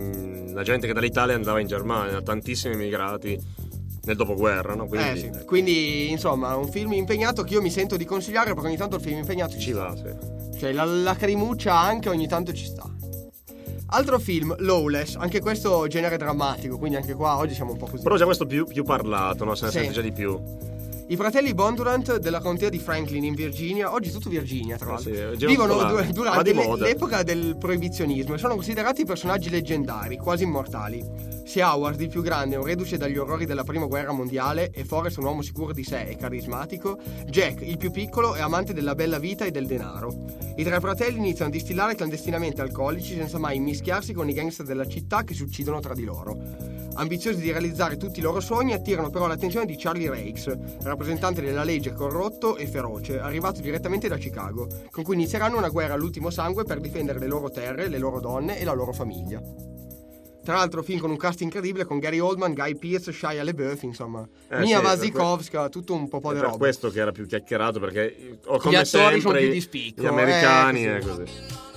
la gente che dall'Italia andava in Germania, tantissimi immigrati nel dopoguerra, no? Quindi, sì. Quindi insomma un film impegnato che io mi sento di consigliare, perché ogni tanto il film impegnato ci va, sì. Cioè la lacrimuccia anche ogni tanto ci sta. Altro film, Lawless, anche questo genere drammatico, quindi anche qua oggi siamo un po' così. Però già questo più parlato, no? Se ne sente già di più. I fratelli Bondurant della contea di Franklin in Virginia, oggi tutto Virginia tra l'altro, sì, vivono durante l'epoca del proibizionismo e sono considerati personaggi leggendari, quasi immortali. Sia Howard, il più grande, un reduce dagli orrori della prima guerra mondiale, e Forrest, un uomo sicuro di sé e carismatico, Jack, il più piccolo, è amante della bella vita e del denaro. I tre fratelli iniziano a distillare clandestinamente alcolici senza mai immischiarsi con i gangster della città che si uccidono tra di loro. Ambiziosi di realizzare tutti i loro sogni, attirano però l'attenzione di Charlie Rakes, rappresentante della legge corrotto e feroce, arrivato direttamente da Chicago, con cui inizieranno una guerra all'ultimo sangue per difendere le loro terre, le loro donne e la loro famiglia. Tra l'altro film con un cast incredibile con Gary Oldman, Guy Pearce, Shia LaBeouf, insomma Mia Wasikowska, tutto un po' di roba. Per questo che era più chiacchierato, perché come gli attori sempre sono più di spicco, gli americani e così.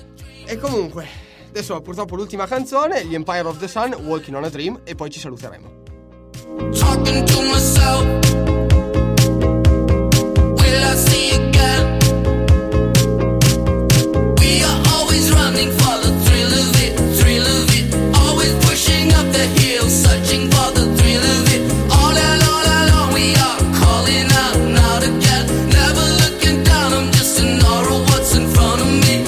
E comunque adesso purtroppo l'ultima canzone, gli Empire of the Sun, Walking on a Dream, e poi ci saluteremo. Talking to myself, will I see again? We are always running for the thrill of it, always pushing up the hill, searching for the thrill of it. All along we are calling out now again, never looking down, I'm just an aura of what's in front of me.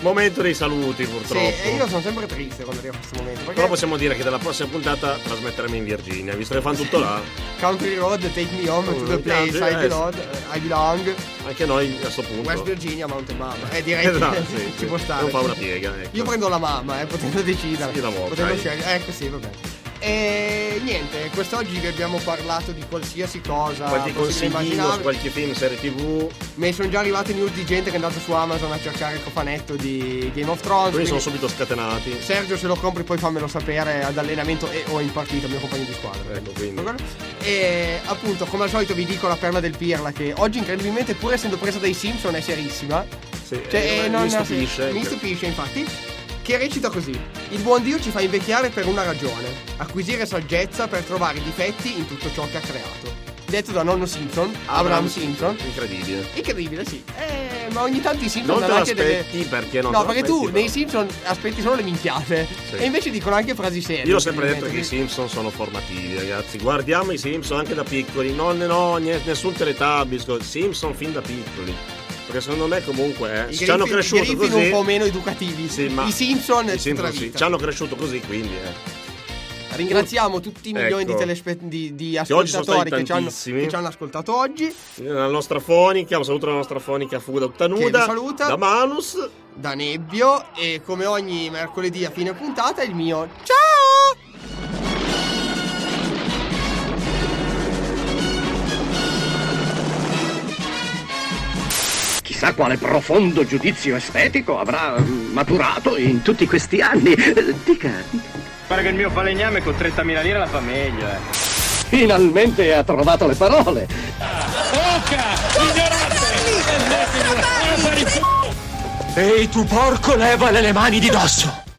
Momento dei saluti, purtroppo. Sì, e io sono sempre triste quando arriva questo momento. Però possiamo dire che dalla prossima puntata trasmetteremo in Virginia, visto che fanno tutto là. Country Road, Take Me Home to the Place I Belong. Anche noi a sto punto. West Virginia, Mountain Mama. Direi che sì, ci può stare. Non fa una piega, ecco. Io prendo la mamma, potendo decidere. Sì, potendo scegliere. Ecco, sì, va bene. E niente, quest'oggi vi abbiamo parlato di qualsiasi cosa. Qualche consiglio su qualche film, serie TV. Mi sono già arrivate news di gente che è andata su Amazon a cercare il cofanetto di Game of Thrones. Quindi sono subito scatenati. Sergio, se lo compri poi fammelo sapere ad allenamento o in partita, mio compagno di squadra. Ecco, quindi. E appunto, come al solito vi dico la perla del Pirla, che oggi incredibilmente, pur essendo presa dai Simpson, è serissima. Sì, mi stupisce, infatti. Che recita così: il buon Dio ci fa invecchiare per una ragione, acquisire saggezza per trovare i difetti in tutto ciò che ha creato. Detto da nonno Simpson, Abraham Simpson. Incredibile, sì. Ma ogni tanto i Simpson non te anche l'aspetti perché non no, perché tu nei Simpson aspetti solo le minchiate. Sì. E invece dicono anche frasi serie. Io ho sempre detto che i Simpson sono formativi, ragazzi. Guardiamo i Simpson anche da piccoli. Nessun Teletubbies. Simpson fin da piccoli. Perché secondo me comunque ci hanno cresciuto così. Un po' meno educativi. Sì, ma i Simpson sì, ci hanno cresciuto così, quindi ringraziamo tutti i milioni di ascoltatori che ci hanno ascoltato oggi. La nostra fonica, un saluto alla nostra fonica Fuga tutta nuda, da Manus, da Nebbio, e come ogni mercoledì a fine puntata il mio ciao! Chissà quale profondo giudizio estetico avrà maturato in tutti questi anni. Dica. Pare che il mio falegname con 30.000 lire la fa meglio, Finalmente ha trovato le parole. Oca! Ignorante! Ehi, tu porco, levale le mani di dosso!